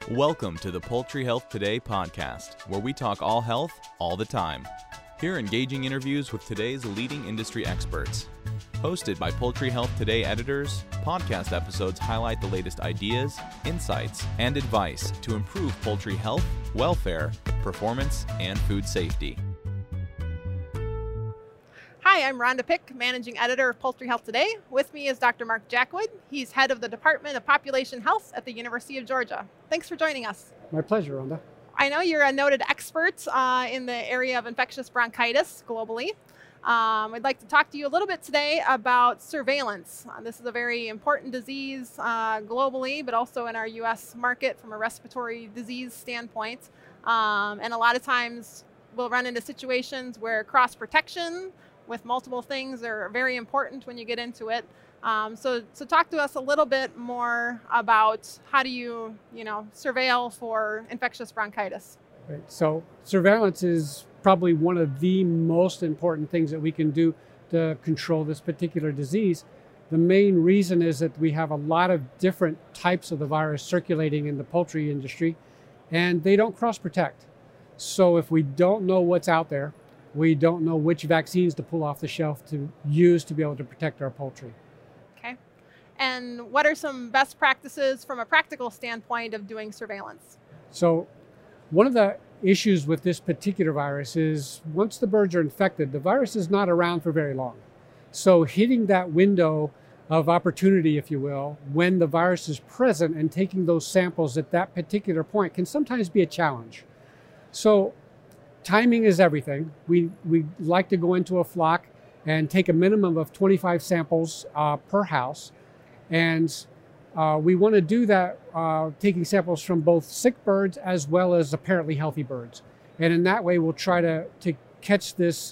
Welcome to the Poultry Health Today podcast, where we talk all health, all the time. Hear engaging interviews with today's leading industry experts. Hosted by Poultry Health Today editors, podcast episodes highlight the latest ideas, insights, and advice to improve poultry health, welfare, performance, and food safety. Hi, I'm Rhonda Pick, Managing Editor of Poultry Health Today. With me is Dr. Mark Jackwood. He's head of the Department of Population Health at the University of Georgia. Thanks for joining us. My pleasure, Rhonda. I know you're a noted expert in the area of infectious bronchitis globally. I'd like to talk to you a little bit today about surveillance. This is a very important disease globally, but also in our U.S. market from a respiratory disease standpoint. And a lot of times we'll run into situations where cross-protection with multiple things are very important when you get into it. So talk to us a little bit more about how do you surveil for infectious bronchitis. Right. So surveillance is probably one of the most important things that we can do to control this particular disease. The main reason is that we have a lot of different types of the virus circulating in the poultry industry, and they don't cross-protect. So if we don't know what's out there, we don't know which vaccines to pull off the shelf to use to be able to protect our poultry. Okay. And what are some best practices from a practical standpoint of doing surveillance? So one of the issues with this particular virus is once the birds are infected, the virus is not around for very long. So hitting that window of opportunity, if you will, when the virus is present and taking those samples at that particular point can sometimes be a challenge. So timing is everything. We like to go into a flock and take a minimum of 25 samples per house. And we want to do that taking samples from both sick birds as well as apparently healthy birds. And in that way, we'll try to catch this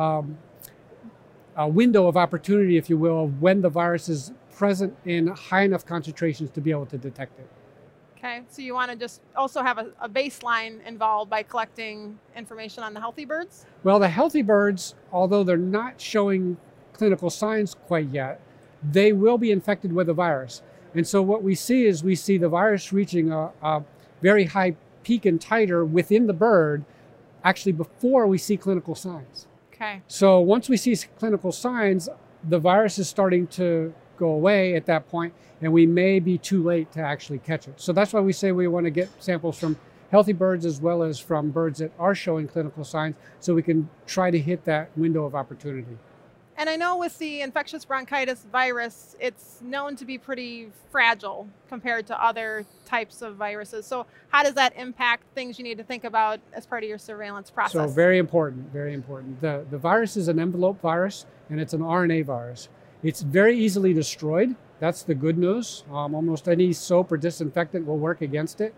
window of opportunity, if you will, when the virus is present in high enough concentrations to be able to detect it. Okay, so you want to just also have a baseline involved by collecting information on the healthy birds? Well, the healthy birds, although they're not showing clinical signs quite yet, they will be infected with the virus. And so what we see is we see the virus reaching a very high peak and titer within the bird, actually before we see clinical signs. Okay. So once we see clinical signs, the virus is starting to go away at that point, and we may be too late to actually catch it. So that's why we say we want to get samples from healthy birds as well as from birds that are showing clinical signs so we can try to hit that window of opportunity. And I know with the infectious bronchitis virus, it's known to be pretty fragile compared to other types of viruses. So how does that impact things you need to think about as part of your surveillance process? So very important, very important. The virus is an envelope virus, and it's an RNA virus. It's very easily destroyed. That's the good news. Almost any soap or disinfectant will work against it.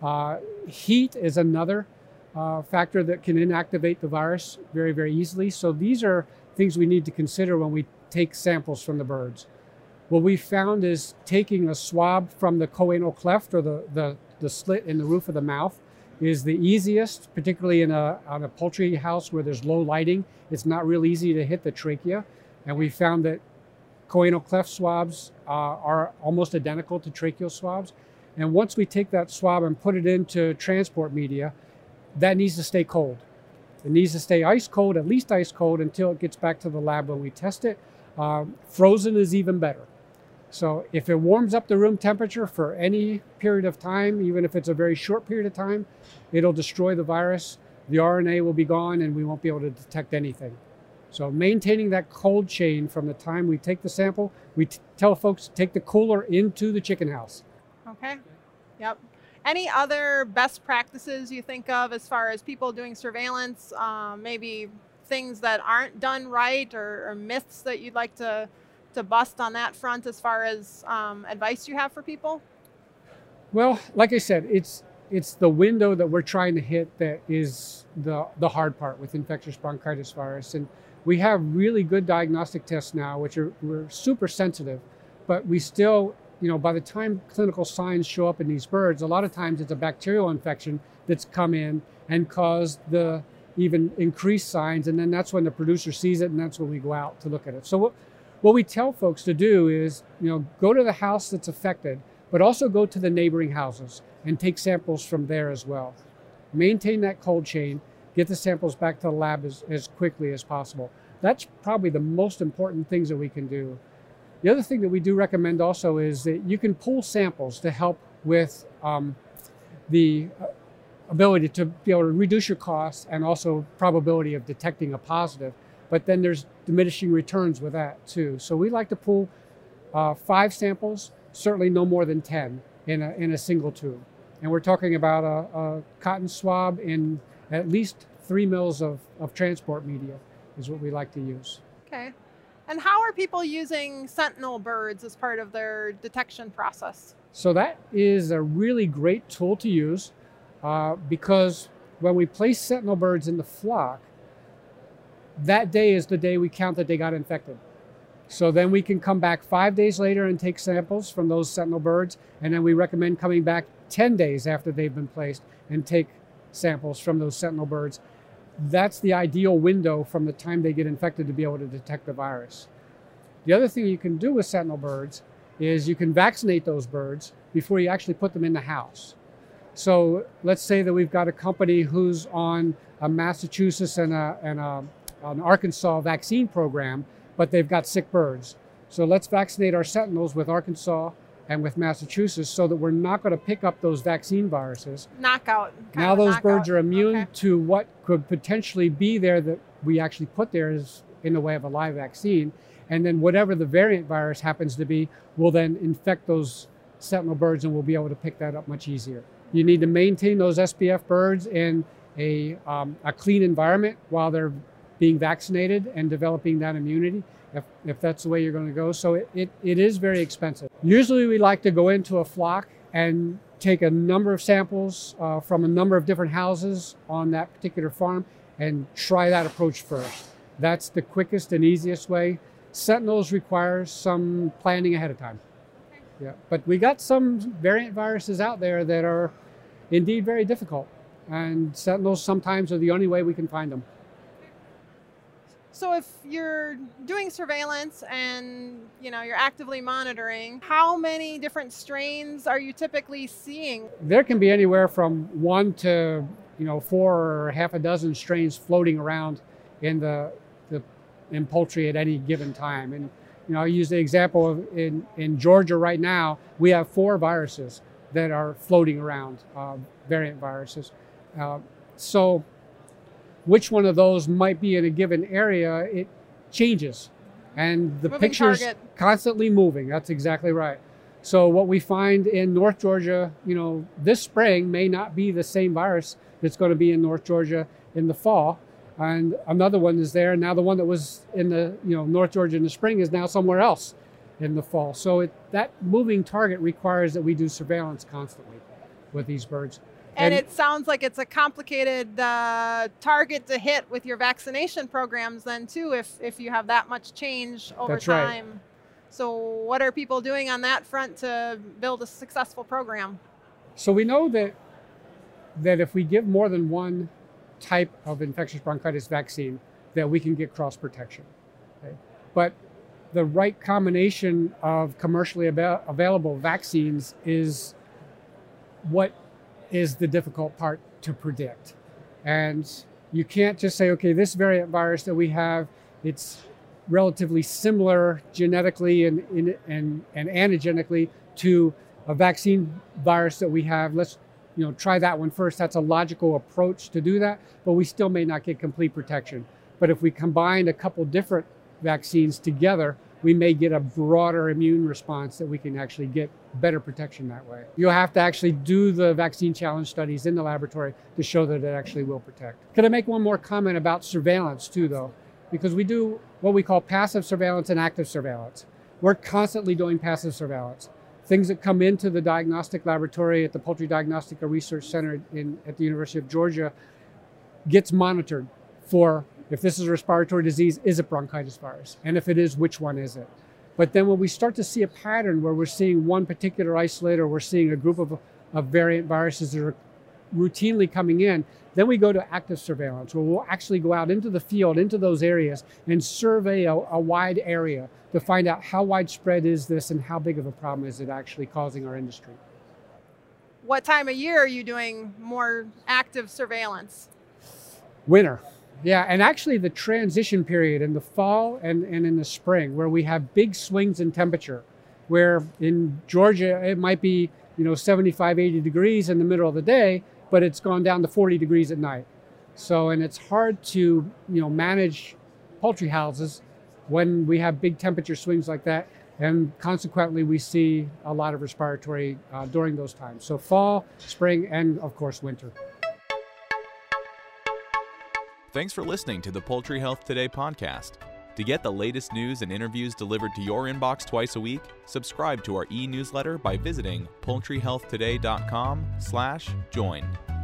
Heat is another factor that can inactivate the virus very, very easily. So these are things we need to consider when we take samples from the birds. What we found is taking a swab from the choanal cleft or the slit in the roof of the mouth is the easiest, particularly on a poultry house where there's low lighting. It's not real easy to hit the trachea. And we found that choanal cleft swabs are almost identical to tracheal swabs. And once we take that swab and put it into transport media, that needs to stay cold. It needs to stay ice cold, at least ice cold, until it gets back to the lab when we test it. Frozen is even better. So if it warms up the room temperature for any period of time, even if it's a very short period of time, it'll destroy the virus. The RNA will be gone and we won't be able to detect anything. So maintaining that cold chain from the time we take the sample, we tell folks to take the cooler into the chicken house. Okay. Yep. Any other best practices you think of as far as people doing surveillance, maybe things that aren't done right or myths that you'd like to bust on that front as far as advice you have for people? Well, like I said, it's the window that we're trying to hit that is the hard part with infectious bronchitis virus. And we have really good diagnostic tests now, which we're super sensitive, but we still, by the time clinical signs show up in these birds, a lot of times it's a bacterial infection that's come in and caused the even increased signs. And then that's when the producer sees it, and that's when we go out to look at it. So what we tell folks to do is, go to the house that's affected, but also go to the neighboring houses and take samples from there as well. Maintain that cold chain, get the samples back to the lab as quickly as possible. That's probably the most important things that we can do. The other thing that we do recommend also is that you can pull samples to help with the ability to be able to reduce your costs and also probability of detecting a positive. But then there's diminishing returns with that too. So we like to pull 5 samples, certainly no more than 10 in a single tube. And we're talking about a cotton swab in at least 3 mils of transport media is what we like to use. Okay. And how are people using sentinel birds as part of their detection process? So that is a really great tool to use because when we place sentinel birds in the flock, that day is the day we count that they got infected. So then we can come back 5 days later and take samples from those sentinel birds, and then we recommend coming back 10 days after they've been placed and take samples from those sentinel birds. That's the ideal window from the time they get infected to be able to detect the virus. The other thing you can do with sentinel birds is you can vaccinate those birds before you actually put them in the house. So let's say that we've got a company who's on a Massachusetts and an Arkansas vaccine program, but they've got sick birds. So let's vaccinate our sentinels with Arkansas and with Massachusetts so that we're not going to pick up those vaccine viruses. Knockout. Now those birds are immune to what could potentially be there that we actually put there is in the way of a live vaccine. And then whatever the variant virus happens to be will then infect those sentinel birds, and we'll be able to pick that up much easier. You need to maintain those SPF birds in a clean environment while they're being vaccinated and developing that immunity, if that's the way you're going to go. So it is very expensive. Usually we like to go into a flock and take a number of samples from a number of different houses on that particular farm and try that approach first. That's the quickest and easiest way. Sentinels require some planning ahead of time. Yeah, but we got some variant viruses out there that are indeed very difficult, and sentinels sometimes are the only way we can find them. So if you're doing surveillance and you're actively monitoring, how many different strains are you typically seeing? There can be anywhere from 1 to 4 or half a dozen strains floating around in in poultry at any given time. And I use the example of in Georgia right now, we have 4 viruses that are floating around, variant viruses. So which one of those might be in a given area, it changes. And the picture's constantly moving. That's exactly right. So what we find in North Georgia, this spring may not be the same virus that's going to be in North Georgia in the fall. And another one is there. Now the one that was in the North Georgia in the spring is now somewhere else in the fall. So that moving target requires that we do surveillance constantly with these birds. And it sounds like it's a complicated target to hit with your vaccination programs then too, if you have that much change over time. Right. So what are people doing on that front to build a successful program? So we know that if we give more than one type of infectious bronchitis vaccine, that we can get cross protection. Okay? But the right combination of commercially available vaccines is what is the difficult part to predict. And you can't just say, okay, this variant virus that we have, it's relatively similar genetically and antigenically to a vaccine virus that we have. Let's try that one first. That's a logical approach to do that, but we still may not get complete protection. But if we combine a couple different vaccines together, we may get a broader immune response that we can actually get better protection that way. You'll have to actually do the vaccine challenge studies in the laboratory to show that it actually will protect. Can I make one more comment about surveillance too, though? Because we do what we call passive surveillance and active surveillance. We're constantly doing passive surveillance. Things that come into the diagnostic laboratory at the Poultry Diagnostic Research Center at the University of Georgia gets monitored for if this is a respiratory disease, is it bronchitis virus? And if it is, which one is it? But then when we start to see a pattern where we're seeing one particular isolate or we're seeing a group of variant viruses that are routinely coming in. Then we go to active surveillance, where we'll actually go out into the field, into those areas, and survey a wide area to find out how widespread is this and how big of a problem is it actually causing our industry. What time of year are you doing more active surveillance? Winter. Yeah, and actually the transition period in the fall and in the spring, where we have big swings in temperature, where in Georgia it might be 75, 80 degrees in the middle of the day, but it's gone down to 40 degrees at night. So, and it's hard to manage poultry houses when we have big temperature swings like that, and consequently we see a lot of respiratory during those times. So fall, spring, and of course winter. Thanks for listening to the Poultry Health Today podcast. To get the latest news and interviews delivered to your inbox twice a week, subscribe to our e-newsletter by visiting poultryhealthtoday.com/join.